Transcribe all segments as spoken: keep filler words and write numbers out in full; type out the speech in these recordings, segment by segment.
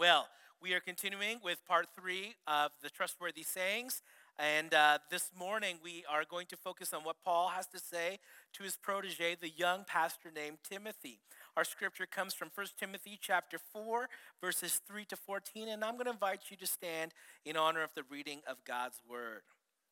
Well, we are continuing with part three of the trustworthy sayings. And uh, this morning we are going to focus on what Paul has to say to his protege, the young pastor named Timothy. Our scripture comes from First Timothy chapter four, verses three to fourteen. And I'm going to invite you to stand in honor of the reading of God's word.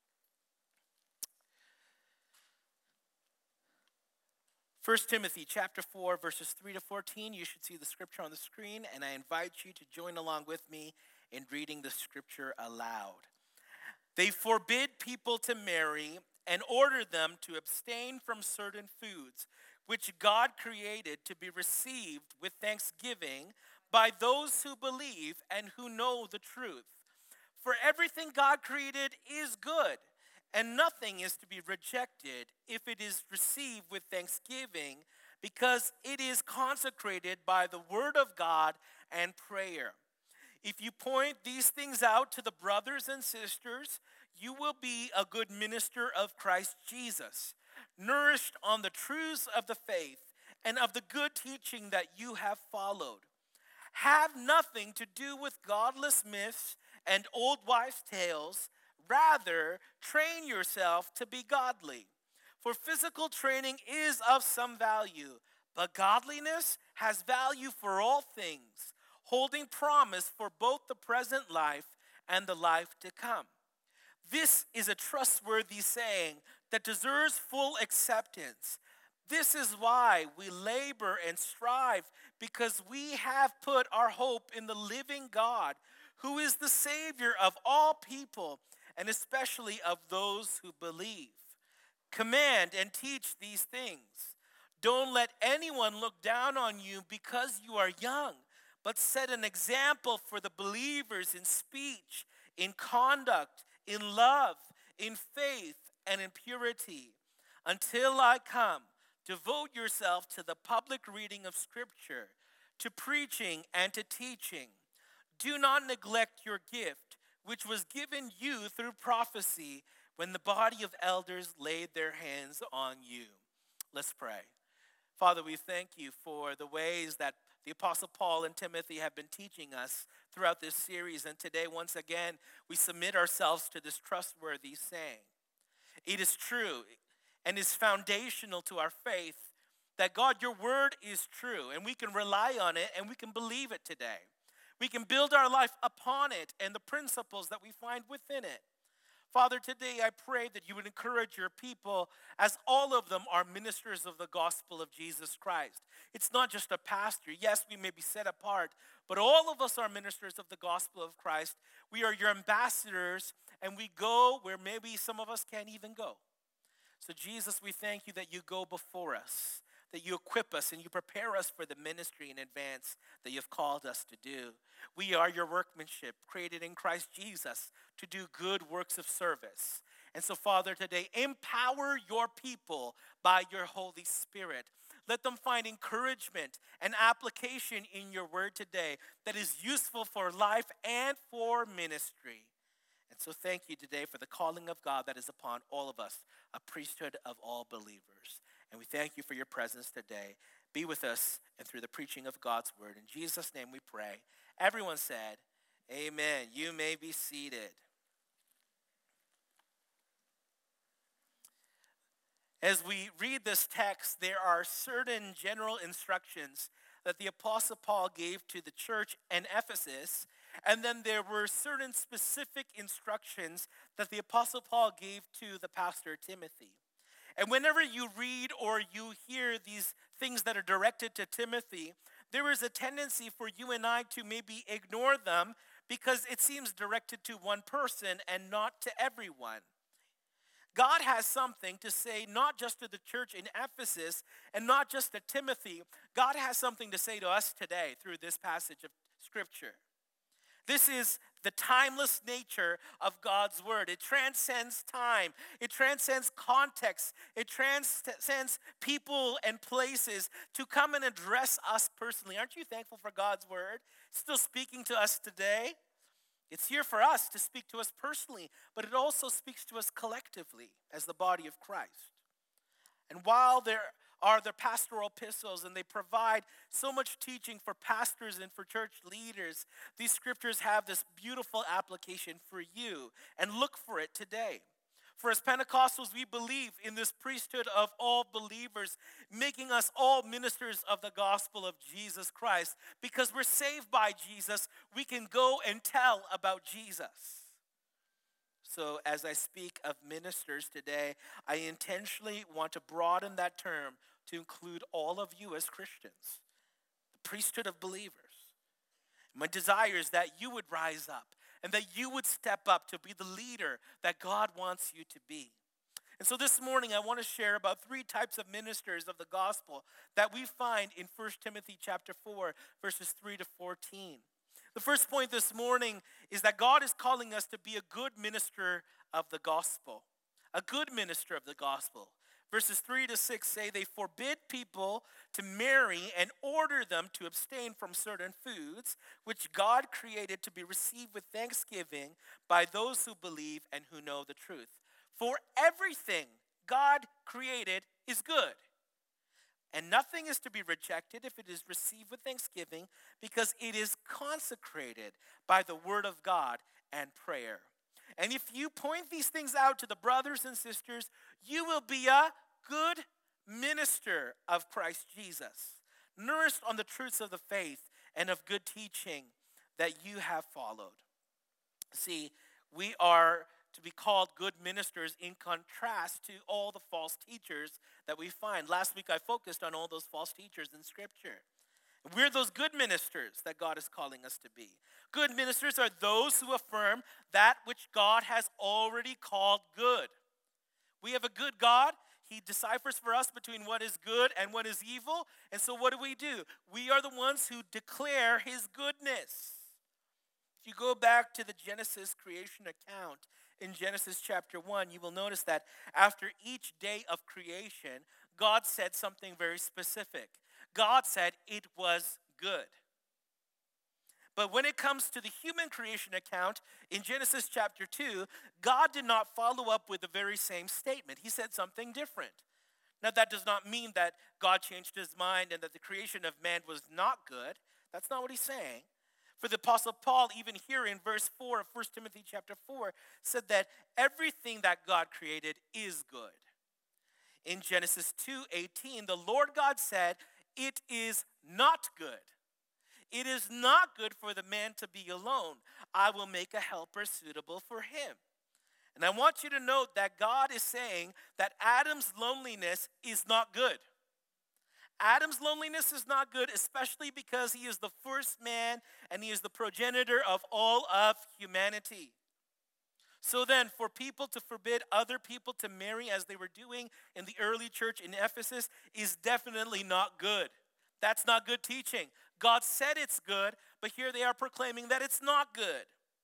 First Timothy chapter four, verses three to fourteen. You should see the scripture on the screen, and I invite you to join along with me in reading the scripture aloud. They forbid people to marry and order them to abstain from certain foods, which God created to be received with thanksgiving by those who believe and who know the truth. For everything God created is good, and nothing is to be rejected if it is received with thanksgiving, because it is consecrated by the word of God and prayer. If you point these things out to the brothers and sisters, you will be a good minister of Christ Jesus, nourished on the truths of the faith and of the good teaching that you have followed. Have nothing to do with godless myths and old wives' tales. Rather, train yourself to be godly. For physical training is of some value, but godliness has value for all things, holding promise for both the present life and the life to come. This is a trustworthy saying that deserves full acceptance. This is why we labor and strive, because we have put our hope in the living God, who is the Savior of all people, and especially of those who believe. Command and teach these things. Don't let anyone look down on you because you are young, but set an example for the believers in speech, in conduct, in love, in faith, and in purity. Until I come, devote yourself to the public reading of Scripture, to preaching and to teaching. Do not neglect your gift, which was given you through prophecy when the body of elders laid their hands on you. Let's pray. Father, we thank you for the ways that the Apostle Paul and Timothy have been teaching us throughout this series. And today, once again, we submit ourselves to this trustworthy saying. It is true and is foundational to our faith that, God, your word is true, and we can rely on it and we can believe it today. We can build our life upon it and the principles that we find within it. Father, today I pray that you would encourage your people, as all of them are ministers of the gospel of Jesus Christ. It's not just a pastor. Yes, we may be set apart, but all of us are ministers of the gospel of Christ. We are your ambassadors, and we go where maybe some of us can't even go. So Jesus, we thank you that you go before us, that you equip us and you prepare us for the ministry in advance that you've called us to do. We are your workmanship, created in Christ Jesus to do good works of service. And so, Father, today, empower your people by your Holy Spirit. Let them find encouragement and application in your word today that is useful for life and for ministry. And so thank you today for the calling of God that is upon all of us, a priesthood of all believers. And we thank you for your presence today. Be with us and through the preaching of God's word. In Jesus' name we pray. Everyone said, amen. You may be seated. As we read this text, there are certain general instructions that the Apostle Paul gave to the church in Ephesus, and then there were certain specific instructions that the Apostle Paul gave to the pastor Timothy. And whenever you read or you hear these things that are directed to Timothy, there is a tendency for you and I to maybe ignore them because it seems directed to one person and not to everyone. God has something to say not just to the church in Ephesus and not just to Timothy. God has something to say to us today through this passage of Scripture. This is the timeless nature of God's word. It transcends time. It transcends context. It transcends people and places to come and address us personally. Aren't you thankful for God's word? It's still speaking to us today. It's here for us to speak to us personally, but it also speaks to us collectively as the body of Christ. And while there are the pastoral epistles, and they provide so much teaching for pastors and for church leaders. These scriptures have this beautiful application for you, and look for it today. For as Pentecostals, we believe in this priesthood of all believers, making us all ministers of the gospel of Jesus Christ. Because we're saved by Jesus, we can go and tell about Jesus. So as I speak of ministers today, I intentionally want to broaden that term to include all of you as Christians, the priesthood of believers. My desire is that you would rise up and that you would step up to be the leader that God wants you to be. And so this morning I want to share about three types of ministers of the gospel that we find in First Timothy chapter four, verses three to fourteen. The first point this morning is that God is calling us to be a good minister of the gospel. A good minister of the gospel. Verses three to six say they forbid people to marry and order them to abstain from certain foods, which God created to be received with thanksgiving by those who believe and who know the truth. For everything God created is good. And nothing is to be rejected if it is received with thanksgiving, because it is consecrated by the word of God and prayer. And if you point these things out to the brothers and sisters, you will be a good minister of Christ Jesus, nourished on the truths of the faith and of good teaching that you have followed. See, we are to be called good ministers in contrast to all the false teachers that we find. Last week I focused on all those false teachers in Scripture. We're those good ministers that God is calling us to be. Good ministers are those who affirm that which God has already called good. We have a good God. He deciphers for us between what is good and what is evil. And so what do we do? We are the ones who declare his goodness. If you go back to the Genesis creation account, in Genesis chapter one, you will notice that after each day of creation, God said something very specific. God said it was good. But when it comes to the human creation account, in Genesis chapter two, God did not follow up with the very same statement. He said something different. Now, that does not mean that God changed his mind and that the creation of man was not good. That's not what he's saying. For the Apostle Paul, even here in verse four of First Timothy chapter four, said that everything that God created is good. In Genesis two eighteen, the Lord God said, it is not good. It is not good for the man to be alone. I will make a helper suitable for him. And I want you to note that God is saying that Adam's loneliness is not good. Adam's loneliness is not good, especially because he is the first man and he is the progenitor of all of humanity. So then, for people to forbid other people to marry as they were doing in the early church in Ephesus is definitely not good. That's not good teaching. God said it's good, but here they are proclaiming that it's not good.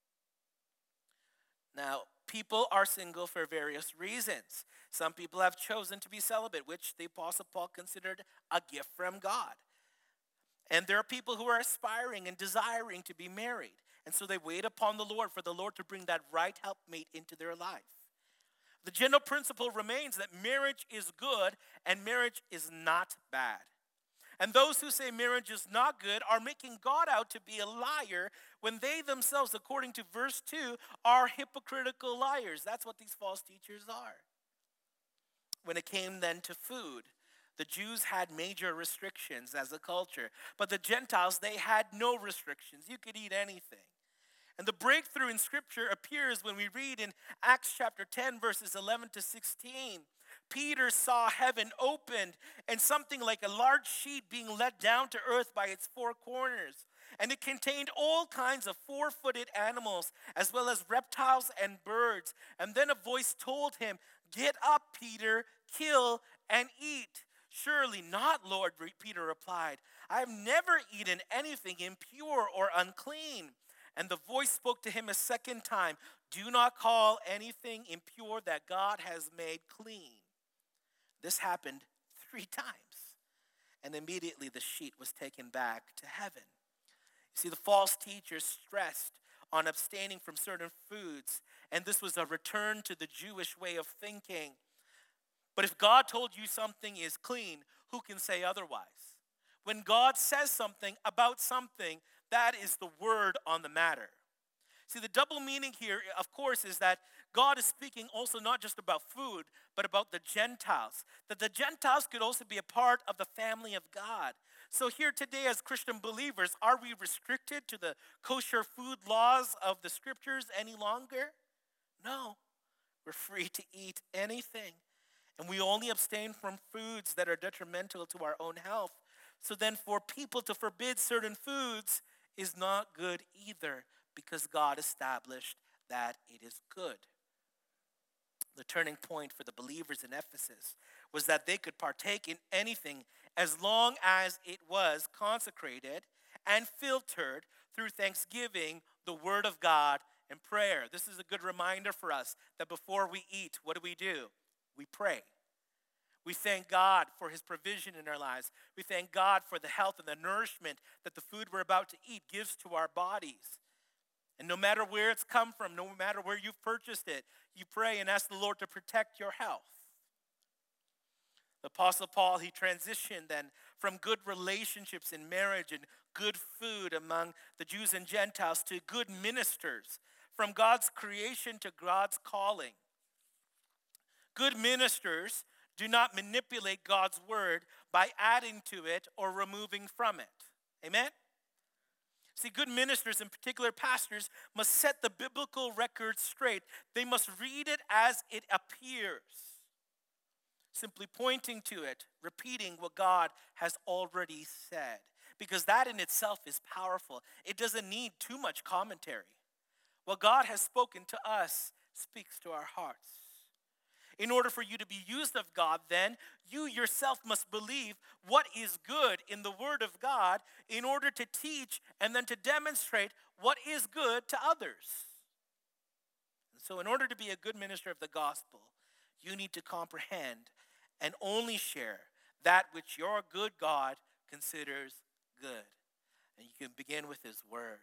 Now, people are single for various reasons. Some people have chosen to be celibate, which the Apostle Paul considered a gift from God. And there are people who are aspiring and desiring to be married. And so they wait upon the Lord for the Lord to bring that right helpmate into their life. The general principle remains that marriage is good and marriage is not bad. And those who say marriage is not good are making God out to be a liar when they themselves, according to verse two, are hypocritical liars. That's what these false teachers are. When it came then to food, the Jews had major restrictions as a culture, but the Gentiles, they had no restrictions. You could eat anything. And the breakthrough in Scripture appears when we read in Acts chapter ten, verses eleven to sixteen. Peter saw heaven opened and something like a large sheet being let down to earth by its four corners. And it contained all kinds of four-footed animals, as well as reptiles and birds. And then a voice told him, "Get up, Peter, kill and eat." "Surely not, Lord," Peter replied. "I have never eaten anything impure or unclean." And the voice spoke to him a second time, "Do not call anything impure that God has made clean." This happened three times. And immediately the sheet was taken back to heaven. You see, the false teachers stressed on abstaining from certain foods, and this was a return to the Jewish way of thinking. But if God told you something is clean, who can say otherwise? When God says something about something, that is the word on the matter. See, the double meaning here, of course, is that God is speaking also not just about food, but about the Gentiles. That the Gentiles could also be a part of the family of God. So here today as Christian believers, are we restricted to the kosher food laws of the scriptures any longer? No. We're free to eat anything. And we only abstain from foods that are detrimental to our own health. So then for people to forbid certain foods is not good either, because God established that it is good. The turning point for the believers in Ephesus was that they could partake in anything as long as it was consecrated and filtered through thanksgiving, the word of God, and prayer. This is a good reminder for us that before we eat, what do we do? We pray. We thank God for his provision in our lives. We thank God for the health and the nourishment that the food we're about to eat gives to our bodies. And no matter where it's come from, no matter where you've purchased it, you pray and ask the Lord to protect your health. The Apostle Paul, he transitioned then from good relationships in marriage and good food among the Jews and Gentiles to good ministers, from God's creation to God's calling. Good ministers do not manipulate God's word by adding to it or removing from it. Amen? See, good ministers, in particular pastors, must set the biblical record straight. They must read it as it appears, simply pointing to it, repeating what God has already said, because that in itself is powerful. It doesn't need too much commentary. What God has spoken to us speaks to our hearts. In order for you to be used of God, then, you yourself must believe what is good in the Word of God in order to teach and then to demonstrate what is good to others. And so in order to be a good minister of the gospel, you need to comprehend and only share that which your good God considers good. And you can begin with his Word.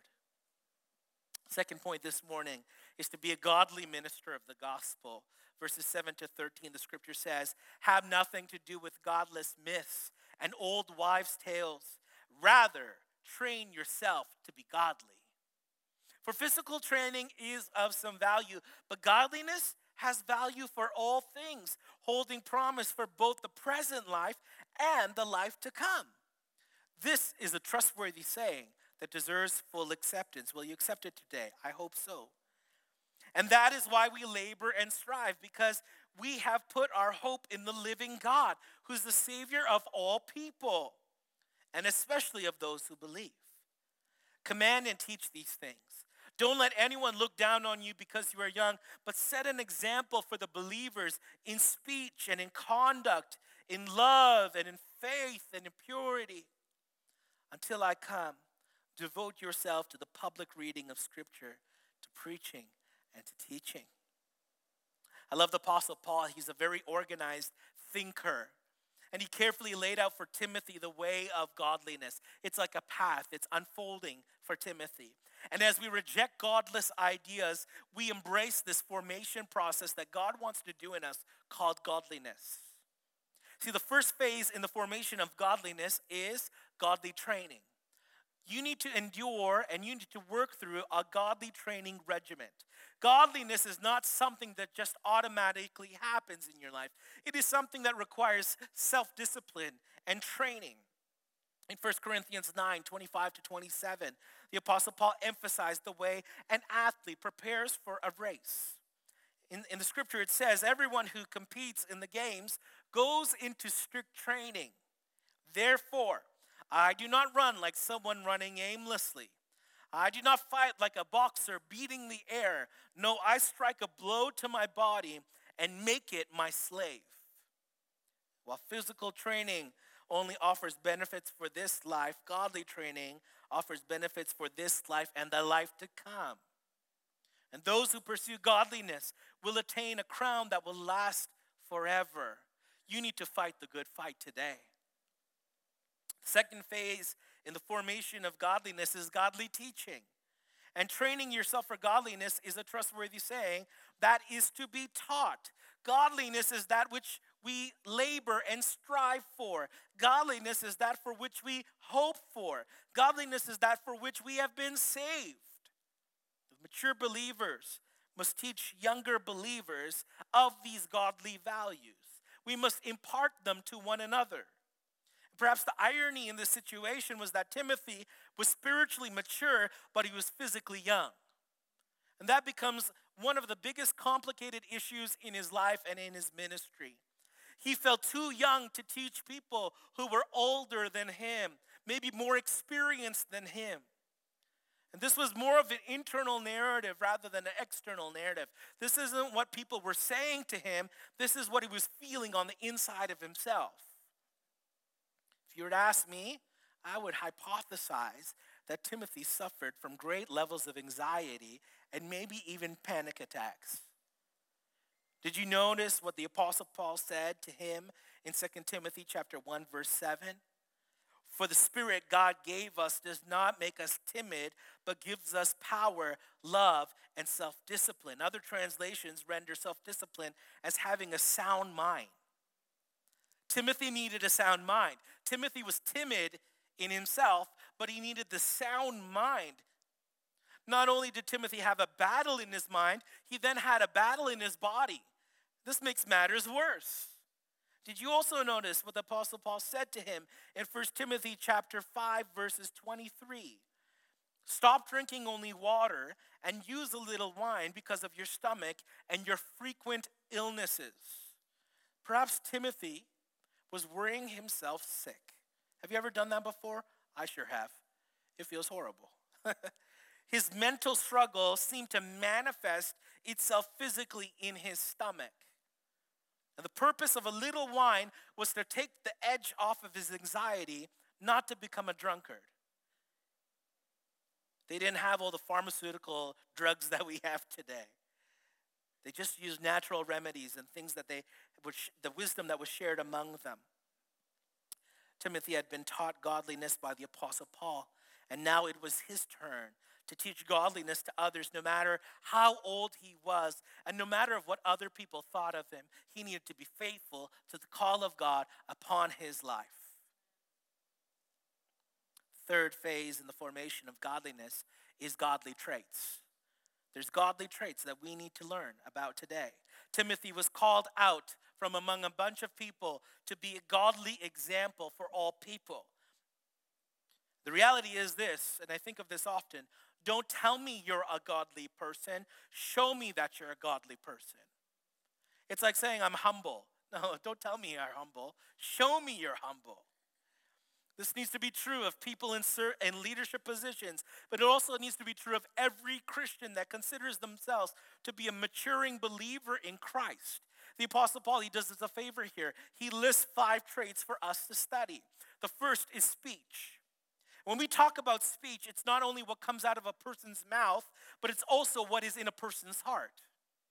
Second point this morning is to be a godly minister of the gospel. Verses seven to thirteen, the scripture says, have nothing to do with godless myths and old wives' tales. Rather, train yourself to be godly. For physical training is of some value, but godliness has value for all things, holding promise for both the present life and the life to come. This is a trustworthy saying that deserves full acceptance. Will you accept it today? I hope so. And that is why we labor and strive, because we have put our hope in the living God, who's the Savior of all people, and especially of those who believe. Command and teach these things. Don't let anyone look down on you because you are young, but set an example for the believers in speech and in conduct, in love and in faith and in purity. Until I come, devote yourself to the public reading of Scripture, to preaching, and to teaching. I love the Apostle Paul. He's a very organized thinker. And he carefully laid out for Timothy the way of godliness. It's like a path. It's unfolding for Timothy. And as we reject godless ideas, we embrace this formation process that God wants to do in us called godliness. See, the first phase in the formation of godliness is godly training. You need to endure and you need to work through a godly training regiment. Godliness is not something that just automatically happens in your life. It is something that requires self-discipline and training. In First Corinthians nine, twenty-five to twenty-seven, the Apostle Paul emphasized the way an athlete prepares for a race. In, in the scripture it says, everyone who competes in the games goes into strict training. Therefore, I do not run like someone running aimlessly. I do not fight like a boxer beating the air. No, I strike a blow to my body and make it my slave. While physical training only offers benefits for this life, godly training offers benefits for this life and the life to come. And those who pursue godliness will attain a crown that will last forever. You need to fight the good fight today. Second phase in the formation of godliness is godly teaching. And training yourself for godliness is a trustworthy saying that is to be taught. Godliness is that which we labor and strive for. Godliness is that for which we hope for. Godliness is that for which we have been saved. Mature believers must teach younger believers of these godly values. We must impart them to one another. Perhaps the irony in this situation was that Timothy was spiritually mature, but he was physically young. And that becomes one of the biggest complicated issues in his life and in his ministry. He felt too young to teach people who were older than him, maybe more experienced than him. And this was more of an internal narrative rather than an external narrative. This isn't what people were saying to him. This is what he was feeling on the inside of himself. If you were to ask me, I would hypothesize that Timothy suffered from great levels of anxiety and maybe even panic attacks. Did you notice what the Apostle Paul said to him in Second Timothy chapter one, verse seven? For the Spirit God gave us does not make us timid, but gives us power, love, and self-discipline. Other translations render self-discipline as having a sound mind. Timothy needed a sound mind. Timothy was timid in himself, but he needed the sound mind. Not only did Timothy have a battle in his mind, he then had a battle in his body. This makes matters worse. Did you also notice what the Apostle Paul said to him in First Timothy chapter five, verses twenty-three? Stop drinking only water and use a little wine because of your stomach and your frequent illnesses. Perhaps Timothy was worrying himself sick. Have you ever done that before? I sure have. It feels horrible. His mental struggle seemed to manifest itself physically in his stomach. And the purpose of a little wine was to take the edge off of his anxiety, not to become a drunkard. They didn't have all the pharmaceutical drugs that we have today. They just used natural remedies and things that they, which the wisdom that was shared among them. Timothy had been taught godliness by the Apostle Paul, and now it was his turn to teach godliness to others, no matter how old he was, and no matter of what other people thought of him. He needed to be faithful to the call of God upon his life. Third phase in the formation of godliness is godly traits. There's godly traits that we need to learn about today. Timothy was called out from among a bunch of people to be a godly example for all people. The reality is this, and I think of this often: don't tell me you're a godly person. Show me that you're a godly person. It's like saying I'm humble. No, don't tell me you're humble. Show me you're humble. This needs to be true of people in, in leadership positions, but it also needs to be true of every Christian that considers themselves to be a maturing believer in Christ. The Apostle Paul, he does us a favor here. He lists five traits for us to study. The first is speech. When we talk about speech, it's not only what comes out of a person's mouth, but it's also what is in a person's heart.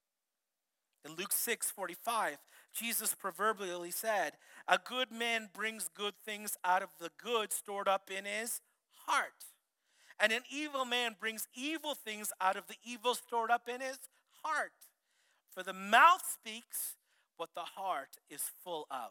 In Luke six forty-five, Jesus proverbially said, "A good man brings good things out of the good stored up in his heart. And an evil man brings evil things out of the evil stored up in his heart. For the mouth speaks what the heart is full of."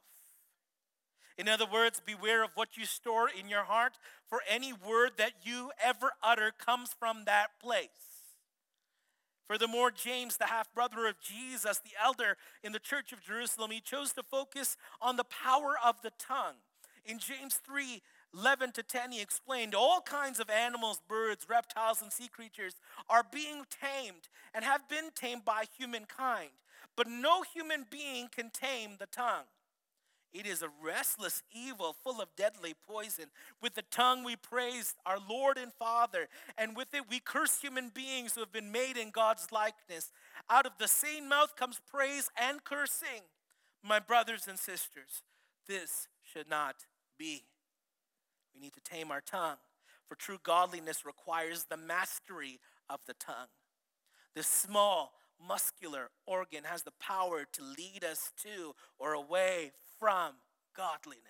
In other words, beware of what you store in your heart, for any word that you ever utter comes from that place. Furthermore, James, the half-brother of Jesus, the elder in the church of Jerusalem, he chose to focus on the power of the tongue. In James three eleven to ten, he explained, all kinds of animals, birds, reptiles, and sea creatures are being tamed and have been tamed by humankind. But no human being can tame the tongue. It is a restless evil full of deadly poison. With the tongue we praise our Lord and Father, and with it we curse human beings who have been made in God's likeness. Out of the same mouth comes praise and cursing. My brothers and sisters, this should not be. We need to tame our tongue, for true godliness requires the mastery of the tongue. This small, muscular organ has the power to lead us to or away from godliness.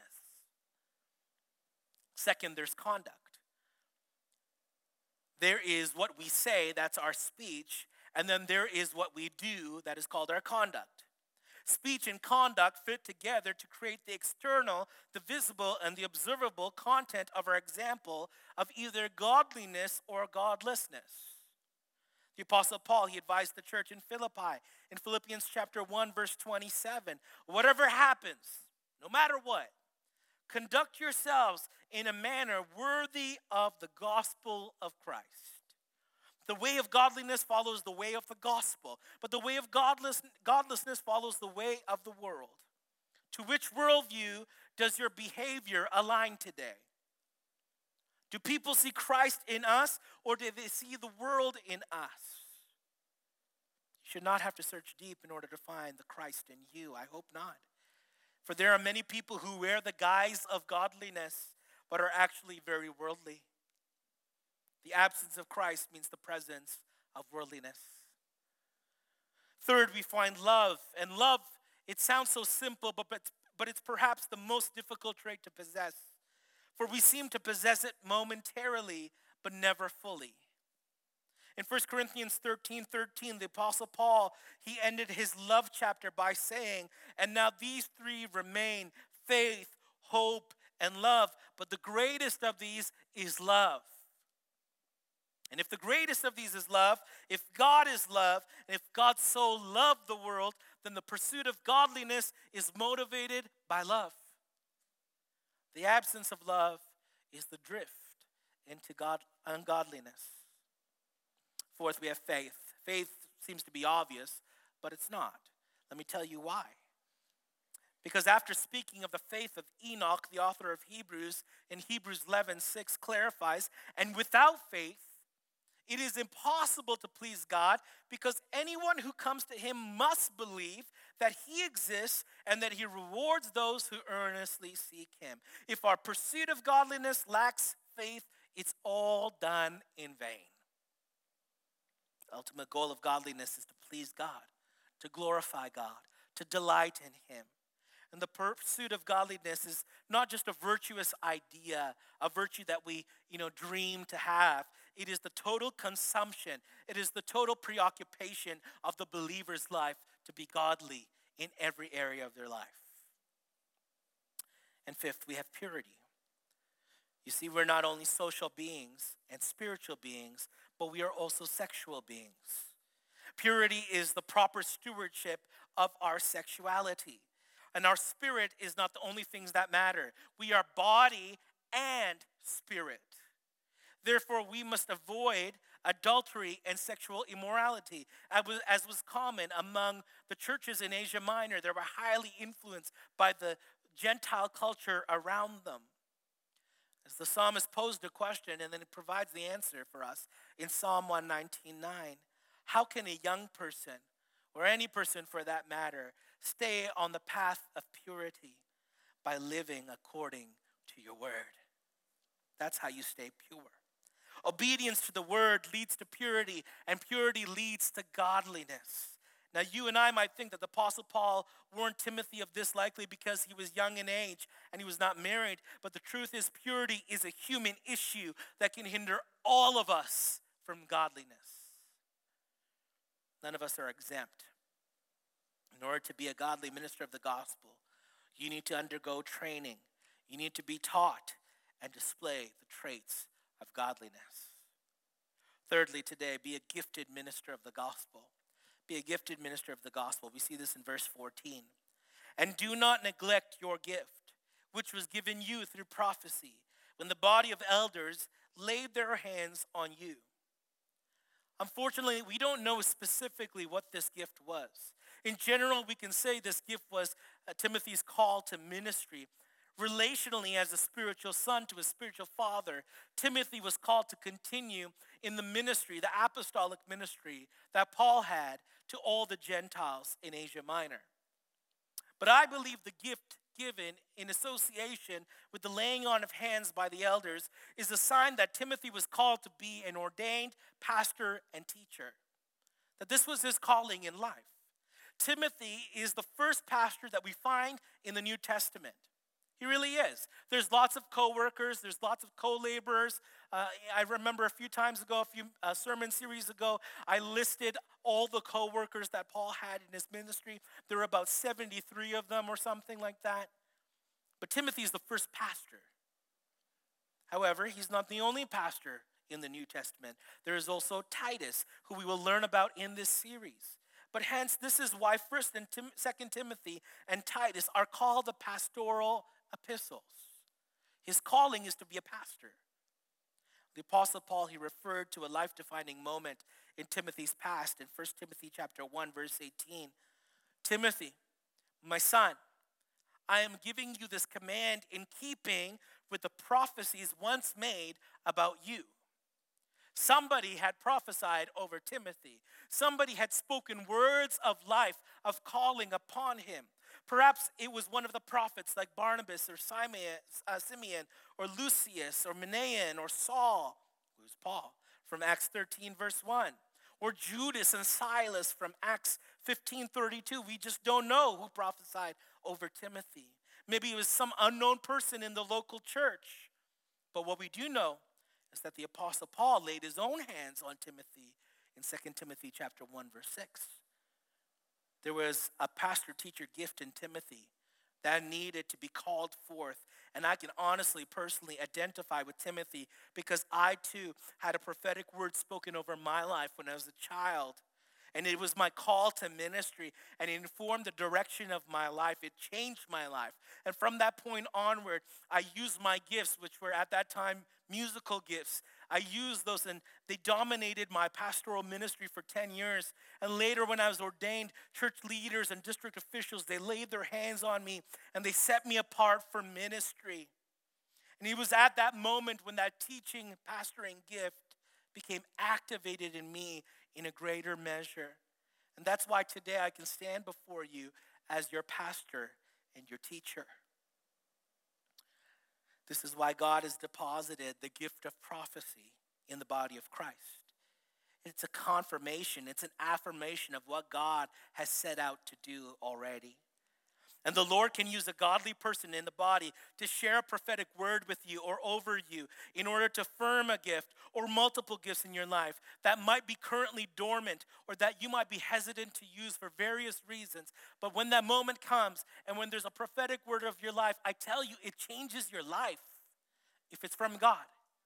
Second, there's conduct. There is what we say, that's our speech, and then there is what we do, that is called our conduct. Speech and conduct fit together to create the external, the visible, and the observable content of our example of either godliness or godlessness. The Apostle Paul, he advised the church in Philippi, in Philippians chapter one, verse twenty-seven, whatever happens, no matter what, conduct yourselves in a manner worthy of the gospel of Christ. The way of godliness follows the way of the gospel, but the way of godless, godlessness follows the way of the world. To which worldview does your behavior align today? Do people see Christ in us, or do they see the world in us? You should not have to search deep in order to find the Christ in you. I hope not. For there are many people who wear the guise of godliness, but are actually very worldly. The absence of Christ means the presence of worldliness. Third, we find love. And love, it sounds so simple, but, but, but it's perhaps the most difficult trait to possess. For we seem to possess it momentarily, but never fully. In First Corinthians thirteen thirteen, the Apostle Paul, he ended his love chapter by saying, and now these three remain, faith, hope, and love. But the greatest of these is love. And if the greatest of these is love, if God is love, and if God so loved the world, then the pursuit of godliness is motivated by love. The absence of love is the drift into God, ungodliness. Fourth, we have faith. Faith seems to be obvious, but it's not. Let me tell you why. Because after speaking of the faith of Enoch, the author of Hebrews, in Hebrews eleven six clarifies, and without faith, it is impossible to please God, because anyone who comes to him must believe that he exists and that he rewards those who earnestly seek him. If our pursuit of godliness lacks faith, it's all done in vain. The ultimate goal of godliness is to please God, to glorify God, to delight in him. And the pursuit of godliness is not just a virtuous idea, a virtue that we, you know, dream to have. It is the total consumption. It is the total preoccupation of the believer's life to be godly in every area of their life. And fifth, we have purity. You see, we're not only social beings and spiritual beings, but we are also sexual beings. Purity is the proper stewardship of our sexuality. And our spirit is not the only things that matter. We are body and spirit. Therefore, we must avoid adultery and sexual immorality. As was common among the churches in Asia Minor, they were highly influenced by the Gentile culture around them. As the psalmist posed a question, and then it provides the answer for us in Psalm one nineteen nine. How can a young person, or any person for that matter, stay on the path of purity? By living according to your word. That's how you stay pure. Obedience to the word leads to purity, and purity leads to godliness. Now, you and I might think that the Apostle Paul warned Timothy of this likely because he was young in age and he was not married. But the truth is, purity is a human issue that can hinder all of us from godliness. None of us are exempt. In order to be a godly minister of the gospel, you need to undergo training. You need to be taught and display the traits of godliness. Thirdly, today, be a gifted minister of the gospel. Be a gifted minister of the gospel. We see this in verse fourteen. And do not neglect your gift, which was given you through prophecy, when the body of elders laid their hands on you. Unfortunately, we don't know specifically what this gift was. In general, we can say this gift was uh, Timothy's call to ministry. Relationally, as a spiritual son to a spiritual father, Timothy was called to continue in the ministry, the apostolic ministry that Paul had to all the Gentiles in Asia Minor. But I believe the gift given in association with the laying on of hands by the elders is a sign that Timothy was called to be an ordained pastor and teacher, that this was his calling in life. Timothy is the first pastor that we find in the New Testament. He really is. There's lots of co-workers. There's lots of co-laborers. Uh, I remember a few times ago, a few uh, sermon series ago, I listed all the co-workers that Paul had in his ministry. There were about seventy-three of them or something like that. But Timothy is the first pastor. However, he's not the only pastor in the New Testament. There is also Titus, who we will learn about in this series. But hence, this is why First and Tim- Second Timothy and Titus are called the pastoral epistles. His calling is to be a pastor. The Apostle Paul, he referred to a life-defining moment in Timothy's past in First Timothy chapter one, verse eighteen. Timothy, my son, I am giving you this command in keeping with the prophecies once made about you. Somebody had prophesied over Timothy. Somebody had spoken words of life, of calling upon him. Perhaps it was one of the prophets like Barnabas or Simeon or Lucius or Manaen or Saul, who's Paul, from Acts thirteen verse one. Or Judas and Silas from Acts fifteen thirty-two. We just don't know who prophesied over Timothy. Maybe it was some unknown person in the local church. But what we do know is that the Apostle Paul laid his own hands on Timothy in Second Timothy chapter one, verse six. There was a pastor-teacher gift in Timothy that needed to be called forth. And I can honestly, personally identify with Timothy because I too had a prophetic word spoken over my life when I was a child. And it was my call to ministry, and it informed the direction of my life. It changed my life. And from that point onward, I used my gifts, which were at that time musical gifts. I used those, and they dominated my pastoral ministry for ten years. And later, when I was ordained, church leaders and district officials, they laid their hands on me, and they set me apart for ministry. And it was at that moment when that teaching, pastoring gift became activated in me in a greater measure. And that's why today I can stand before you as your pastor and your teacher. This is why God has deposited the gift of prophecy in the body of Christ. It's a confirmation, it's an affirmation of what God has set out to do already. And the Lord can use a godly person in the body to share a prophetic word with you or over you in order to affirm a gift or multiple gifts in your life that might be currently dormant or that you might be hesitant to use for various reasons. But when that moment comes and when there's a prophetic word of your life, I tell you, it changes your life if it's from God.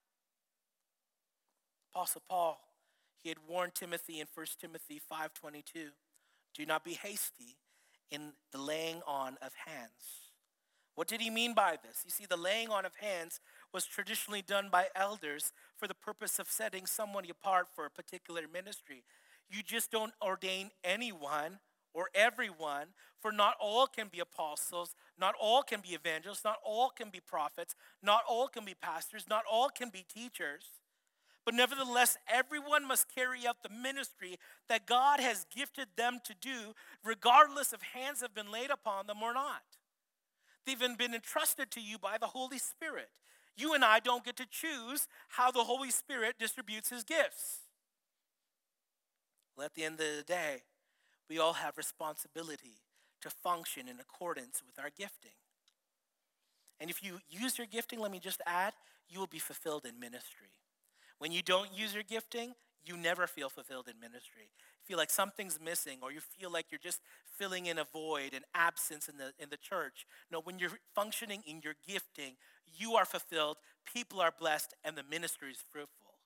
Apostle Paul, he had warned Timothy in First Timothy five twenty-two, do not be hasty in the laying on of hands. What did he mean by this? You see, the laying on of hands was traditionally done by elders for the purpose of setting someone apart for a particular ministry. You just don't ordain anyone or everyone, for not all can be apostles, not all can be evangelists, not all can be prophets, not all can be pastors, not all can be teachers. But nevertheless, everyone must carry out the ministry that God has gifted them to do, regardless if hands have been laid upon them or not. They've been entrusted to you by the Holy Spirit. You and I don't get to choose how the Holy Spirit distributes his gifts. Well, at the end of the day, we all have responsibility to function in accordance with our gifting. And if you use your gifting, let me just add, you will be fulfilled in ministry. When you don't use your gifting, you never feel fulfilled in ministry. You feel like something's missing, or you feel like you're just filling in a void, an absence in the in the church. No, when you're functioning in your gifting, you are fulfilled, people are blessed, and the ministry is fruitful.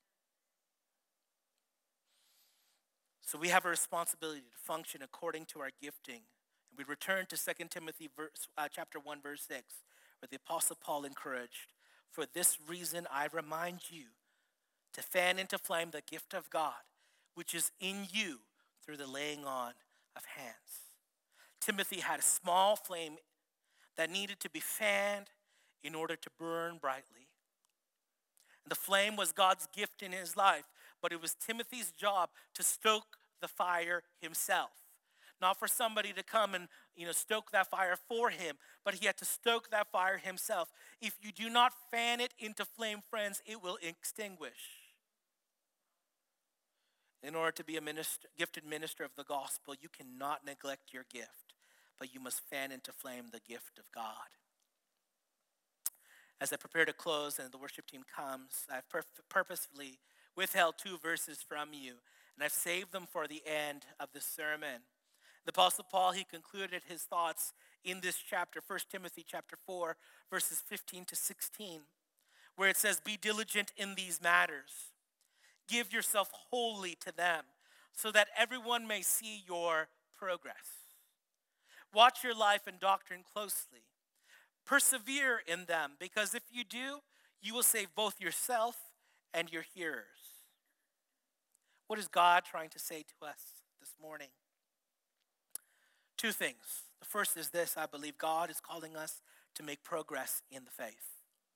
So we have a responsibility to function according to our gifting. And we return to Second Timothy verse, uh, chapter one, verse six, where the Apostle Paul encouraged, for this reason I remind you to fan into flame the gift of God, which is in you through the laying on of hands. Timothy had a small flame that needed to be fanned in order to burn brightly. And the flame was God's gift in his life, but it was Timothy's job to stoke the fire himself. Not for somebody to come and, you know, stoke that fire for him, but he had to stoke that fire himself. If you do not fan it into flame, friends, it will extinguish. In order to be a minister, gifted minister of the gospel, you cannot neglect your gift, but you must fan into flame the gift of God. As I prepare to close and the worship team comes, I've pur- purposefully withheld two verses from you, and I've saved them for the end of the sermon. The Apostle Paul, he concluded his thoughts in this chapter, First Timothy chapter four, verses fifteen to sixteen, where it says, "Be diligent in these matters. Give yourself wholly to them, so that everyone may see your progress. Watch your life and doctrine closely. Persevere in them, because if you do, you will save both yourself and your hearers." What is God trying to say to us this morning? Two things. The first is this: I believe God is calling us to make progress in the faith.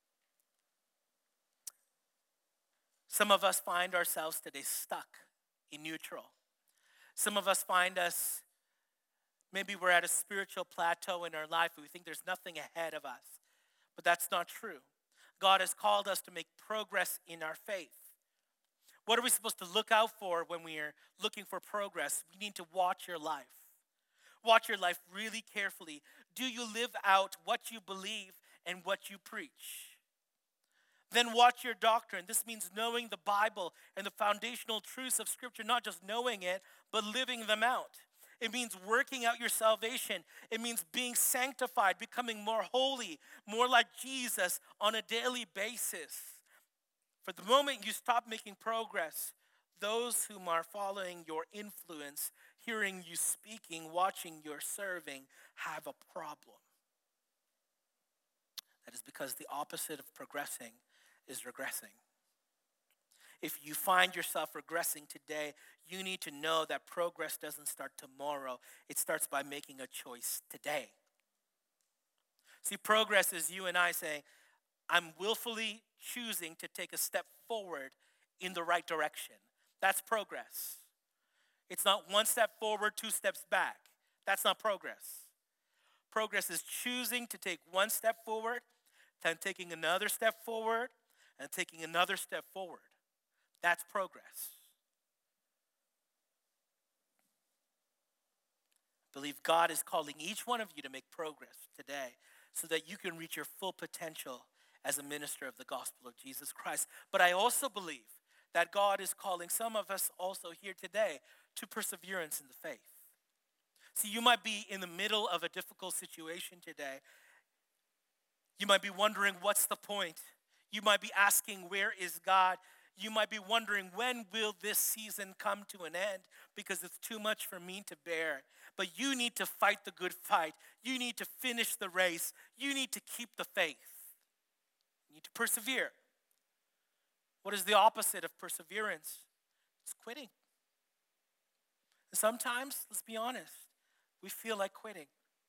Some of us find ourselves today stuck in neutral. Some of us find us, maybe we're at a spiritual plateau in our life and we think there's nothing ahead of us. But that's not true. God has called us to make progress in our faith. What are we supposed to look out for when we are looking for progress? We need to watch your life. Watch your life really carefully. Do you live out what you believe and what you preach? Then watch your doctrine. This means knowing the Bible and the foundational truths of Scripture, not just knowing it, but living them out. It means working out your salvation. It means being sanctified, becoming more holy, more like Jesus on a daily basis. For the moment you stop making progress, those whom are following your influence, hearing you speaking, watching your serving, have a problem. That is because the opposite of progressing is regressing. If you find yourself regressing today, you need to know that progress doesn't start tomorrow. It starts by making a choice today. See, progress is you and I saying, I'm willfully choosing to take a step forward in the right direction. That's progress. It's not one step forward, two steps back. That's not progress. Progress is choosing to take one step forward, then taking another step forward, and taking another step forward. That's progress. I believe God is calling each one of you to make progress today so that you can reach your full potential as a minister of the gospel of Jesus Christ. But I also believe that God is calling some of us also here today to perseverance in the faith. See, you might be in the middle of a difficult situation today. You might be wondering, what's the point? You might be asking, where is God? You might be wondering, when will this season come to an end? Because it's too much for me to bear. But you need to fight the good fight. You need to finish the race. You need to keep the faith. You need to persevere. What is the opposite of perseverance? It's quitting. And sometimes, let's be honest, we feel like quitting.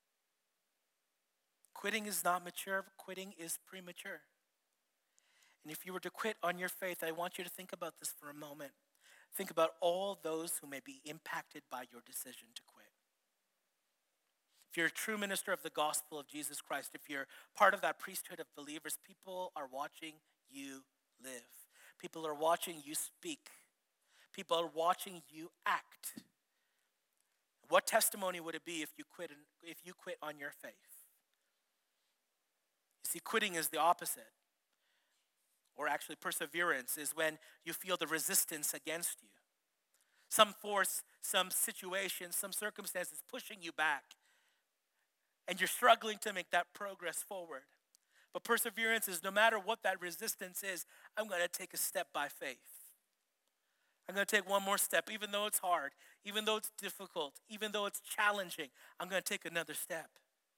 Quitting is not mature. Quitting is premature. And if you were to quit on your faith, I want you to think about this for a moment. Think about all those who may be impacted by your decision to quit. If you're a true minister of the gospel of Jesus Christ, if you're part of that priesthood of believers, people are watching you live. People are watching you speak. People are watching you act. What testimony would it be if you quit, if you quit on your faith? You see, quitting is the opposite. Or actually, perseverance is when you feel the resistance against you. Some force, some situation, some circumstances pushing you back. And you're struggling to make that progress forward. But perseverance is no matter what that resistance is, I'm going to take a step by faith. I'm going to take one more step, even though it's hard, even though it's difficult, even though it's challenging. I'm going to take another step.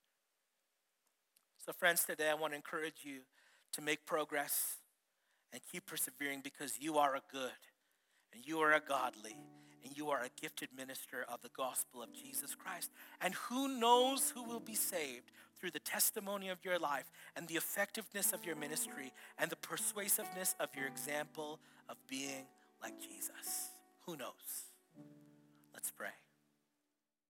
So friends, today I want to encourage you to make progress and keep persevering, because you are a good and you are a godly and you are a gifted minister of the gospel of Jesus Christ. And who knows who will be saved through the testimony of your life and the effectiveness of your ministry and the persuasiveness of your example of being like Jesus. Who knows? Let's pray.